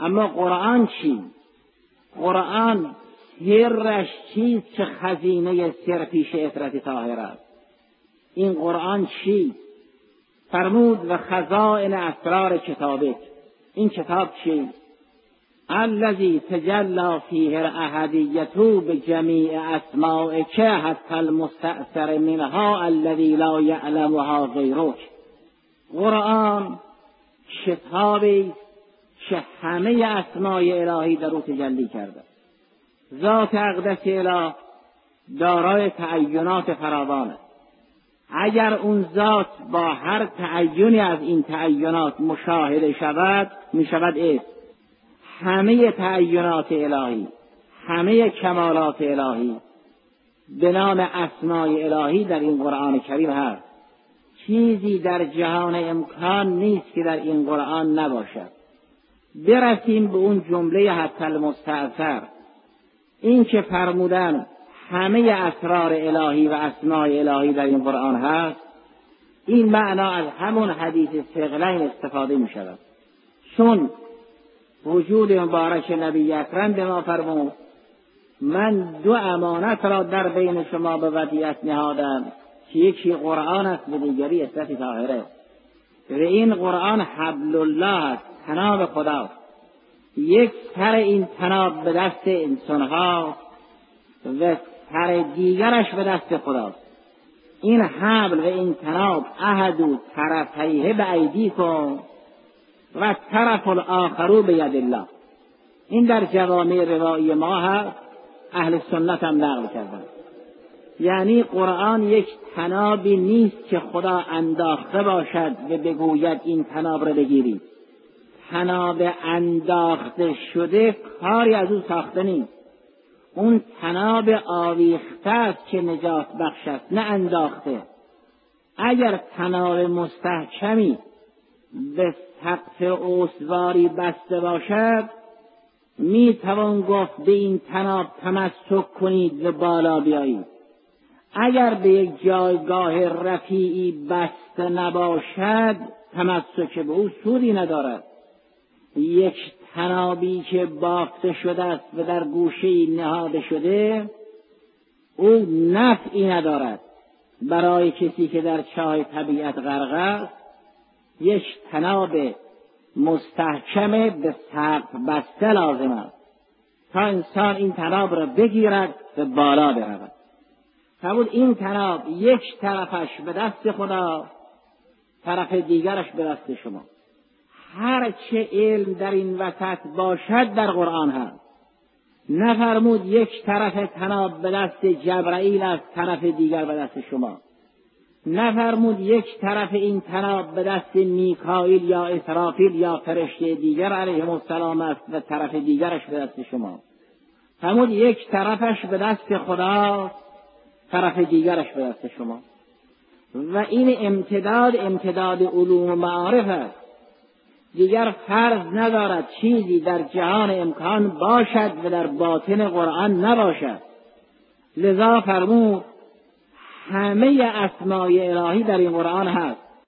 اما قرآن چی؟ قرآن سرش چیست که خزینه سر پیش عترت طاهره است؟ این قرآن چی؟ فرمود و خزائن اسرار کتابه. این کتاب چی؟ الذی تجلی فیه الاحدیة بجمیع اسمائک حتی المستأثر منها الذی لا یعلمها غیرک. قرآن کتابی که همه اسمای الهی در او تجلی کرده. ذات اقدس اله دارای تعینات فراوان است. اگر اون ذات با هر تعینی از این تعینات مشاهده شود، می شود اسم. همه تعینات الهی، همه کمالات الهی به نام اسمای الهی در این قرآن کریم هست. چیزی در جهان امکان نیست که در این قرآن نباشد. برسیم به اون جمله حتی المستأثر. این که فرمودن همه اسرار الهی و اسمای الهی در این قرآن هست، این معنا از همون حدیث ثقلین استفاده می شود. چون وجود مبارک نبی اکرم به ما فرمود من 2 امانت را در بین شما به ودیعت نهادم که یکی قرآن است و دیگری عترت طاهره. و این قرآن حبل الله است، طناب خداست. یک سر این طناب به دست انسانها و سر دیگرش به دست خداست. این حبل و این طناب احدوا طرفیه بایدیکم و طرف الاخر بید الله. این در جوامع روایی ما هست، اهل سنت هم نقل کردن. یعنی قرآن یک طنابی نیست که خدا انداخته باشد و بگوید این طناب را بگیرید. طناب انداخته شده کاری از او ساخته نیست. اون طناب آویخته است که نجات بخش است، نه انداخته. اگر طناب مستحکمی به سقف استواری بسته باشد، می توان گفت به این طناب تمسک کنید و بالا بیایید. اگر به یک جایگاه رفیعی بسته نباشد، تمسک به او سودی ندارد. یک طنابی که بافته شده است و در گوشه‌ای نهاده شده، او نفعی ندارد. برای کسی که در چاه طبیعت غرق است، یک طناب مستحکم به سقف بسته لازم است تا انسان این طناب را بگیرد و بالا برود. فرمود این طناب یک طرفش به دست خدا، طرف دیگرش به دست شما. هر چه علم در این وسط باشد در قرآن هست. نفرمود یک طرف طناب به دست جبرائیل است، طرف دیگر به دست شما. نفرمود یک طرف این طناب به دست میکائیل یا اسرافیل یا فرشته دیگر علیهم السلام است و طرف دیگرش به دست شما. فرمود یک طرفش به دست خدا، طرف دیگرش به دست شما. و این امتداد علوم و معارف است. دیگر فرض ندارد چیزی در جهان امکان باشد و در باطن قرآن نباشد. لذا فرمود همه اسمای الهی در این قرآن هست.